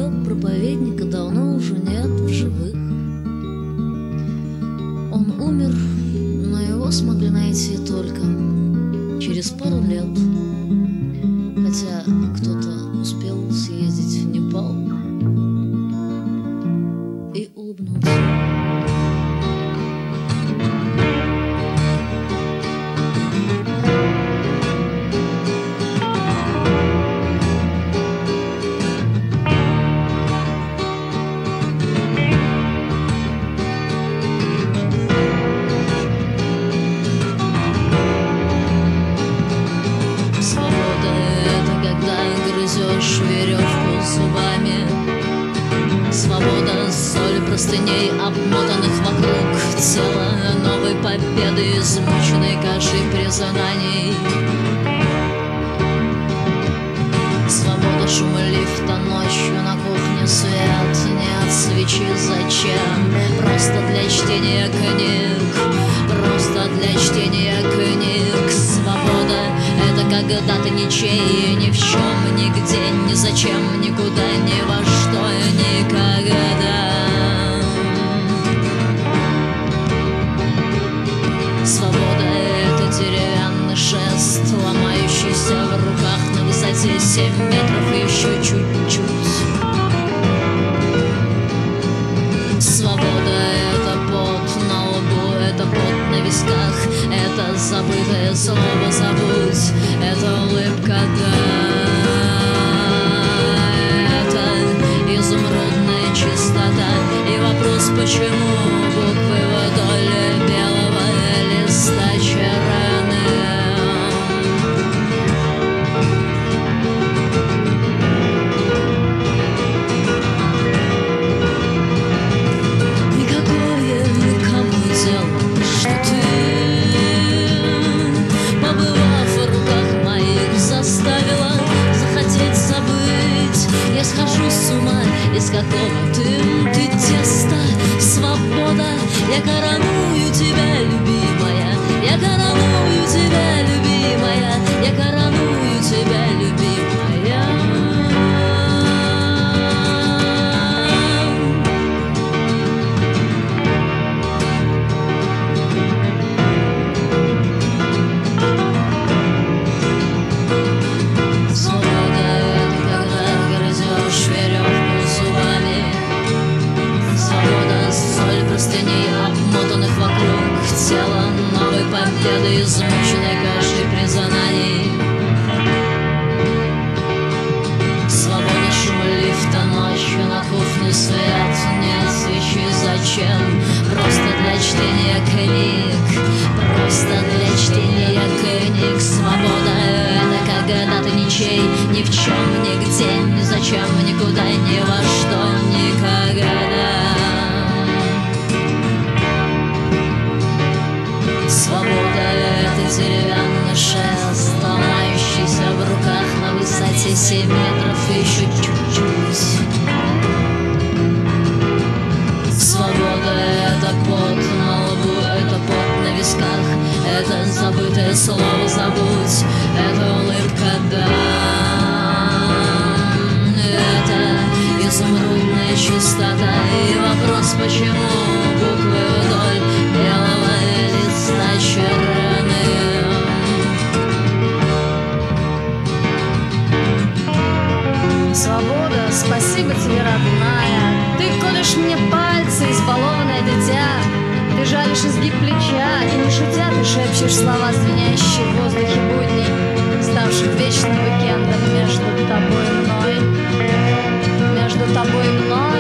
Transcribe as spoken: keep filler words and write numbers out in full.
проповедника давно уже нет в живых. Он умер, но его смогли найти только через пару лет. Хотя кто-то успел съездить в Непал и улыбнуться. Веревку зубами. Свобода, соль простыней, обмотанных вокруг тела новой победы, измученной кашей признаний. Свобода, шум лифта ночью на кухне, свет, нет свечи, зачем? Просто для чтения книг, просто для чтения книг. Свобода — это когда ты ничей, ни в чем, нигде, ни зачем, никуда, ни во что, никогда. Свобода — это деревянный шест, ломающийся в руках на высоте семь метров и еще чуть-чуть. Свобода — это пот на лбу, это пот на висках, это забытое слово «забудь», это улыбка «да». Это изумрудная чистота и вопрос «почему?» буквы вдоль белого листа черным. Никакое никому дело, что ты, побывав в руках моих, заставила захотеть забыть. Я схожу с ума, из какого ты, ты теста. Свобода, я короную тебя, любимая, я короную тебя, любимая, я короную тебя, любимая. Свобода — это когда грызешь веревку зубами. Свобода, соль простыней, обмотанных вокруг тела новой победы, измученной кашей признаний. Свобода, шум лифта ночью на кухне, свет, нет свечи, зачем? Просто для чтения книг, просто для чтения книг. Свобода — это когда ты ничей, ни в чем, нигде, ни зачем, никуда, ни во что, никогда. Свобода — это деревянный шест, ломающийся в руках на высоте семь метров и еще чуть-чуть. Свобода — это пот на лбу, это пот на висках, это забытое слово «забудь», это улыбка «да». Это изумрудная чистота и вопрос «почему?» буквы вдоль белого листа черным. Свобода, спасибо тебе, родная. Ты колешь мне пальцы, избалованное дитя. Ты жалишь изгиб плеча и, не шутя, ты шепчешь слова, звенящие в воздухе будней, ставших вечным уикендом между тобой и мной. Между тобой и мной.